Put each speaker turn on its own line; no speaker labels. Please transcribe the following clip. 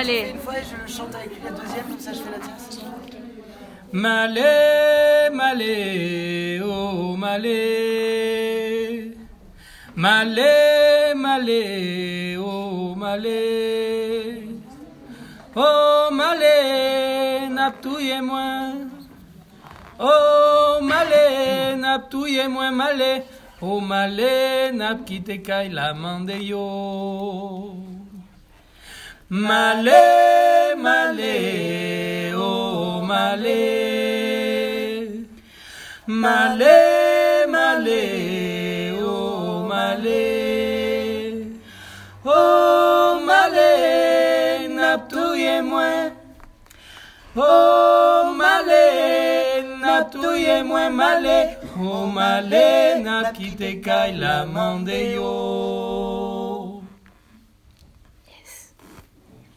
Allez.
Une fois et je le chante avec la deuxième, comme ça je fais la tierce.
Malé, malé, oh malé. Malé, malé, oh malé. Oh malé, naptouille-moi. Oh malé, naptouille-moi malé. Oh malé, nap kite kay la mande yo. Malé, malé, oh malé. Malé, malé, oh malé. Oh malé, naptouille-moi. Oh malé, naptouille-moi malé. Oh malé, nap kite kay la mande yo.